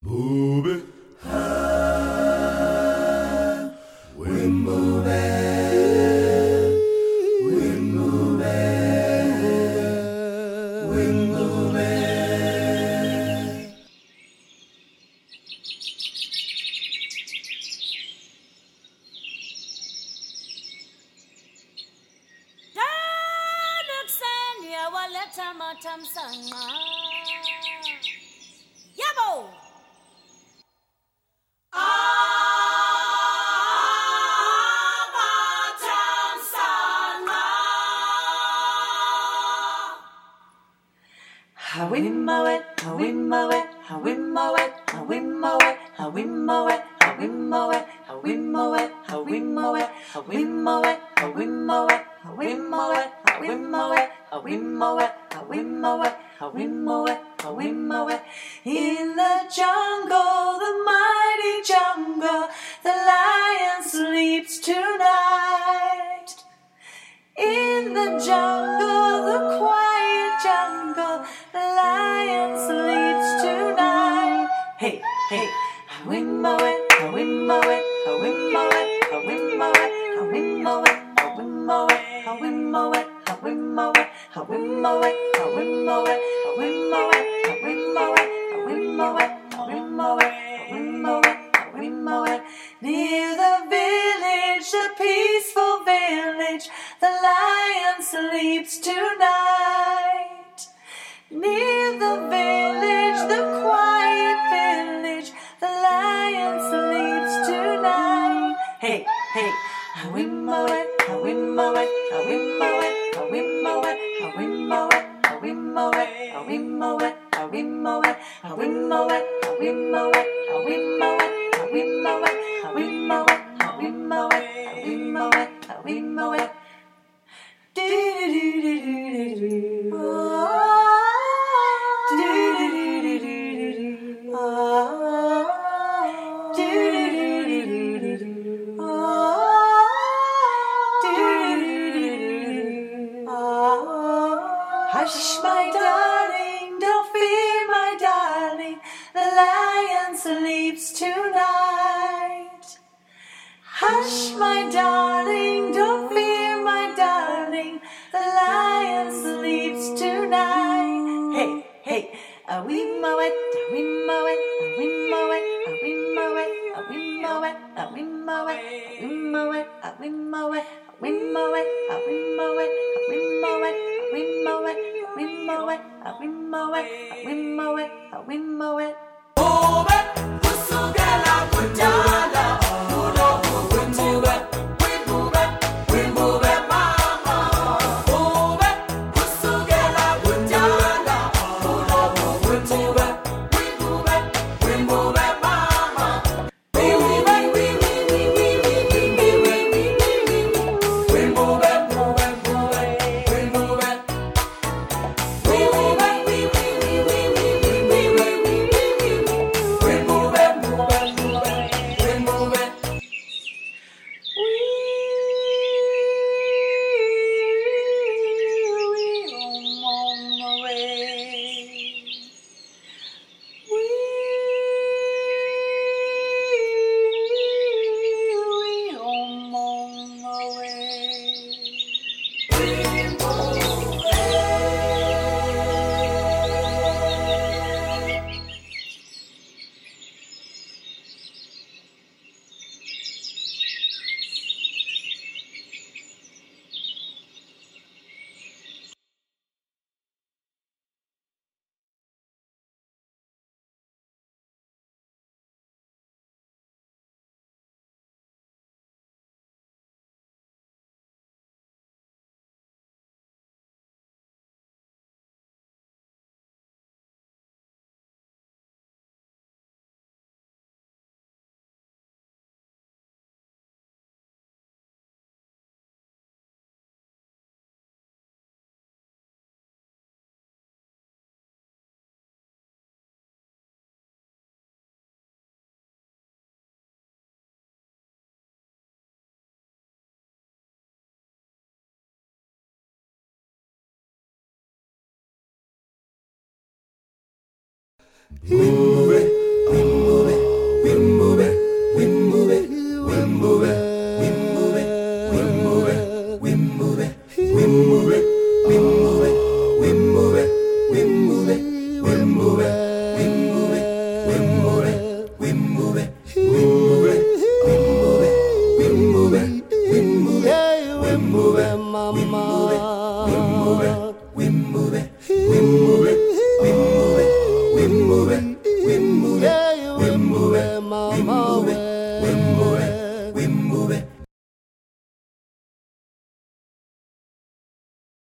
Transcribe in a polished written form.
Move it. We move it. We move it. We move it. Daluksenya waletha mathamsanqa. Yabo. How we mow it, how we mow it, how we mow it, how we mow it, how we mow it, how we mow it, how we mow it, how we mow it, how we mow it, how we mow it, how we mow it, how we mow it, how we mow it, how we mow it, how we mow it, how we mow it. In the jungle, the mighty jungle, the lion sleeps tonight. In the jungle, the quiet jungle, the lion sleeps tonight. Hey, hey, how we mow it, how we mow it, how we mow it, how we mow it, how we mow it, how we mow it, how we mow it, how we mow it, how we mow it, how we mow it, how we mow it, how we mow it, how we mow it, how we mow it, how we mow it, how we mow it. Near the village, the peaceful village, the lion sleeps tonight. Near the village, the quiet village, the lion sleeps tonight. Hey, hey, how we mow it, how we mow it, how we mow it, how we mow it, how we mow it, how we mow it, how we mow it, how we mow it, how we mow it, how we mow it, how we mow it, how we mow it, how we mow it, how we mow it, how we mow it, how we mow it. Do do do do do do. Hush, my darling, don't fear, my darling, the lion sleeps tonight. Hush, my darling, don't fear, my darling, the lion sleeps tonight. Hey, hey, we mow it, we mow it, we mow it, we mow it, we mow it, we mow it, we mow it, we mow it, we mow it, we mow it, we mow it, we mow it, we mow it, we mow it, we mow it, we mow it. Move it. Kusukela kudala. Ulokhu kwemove. We move it. We move it, mama. Move it. Kusukela kudala. Ulokhu kwemove. We move it. We move it, mama. We move it. We move it. We move it. We move it. Move it. wimube, wimube, wimube, mama.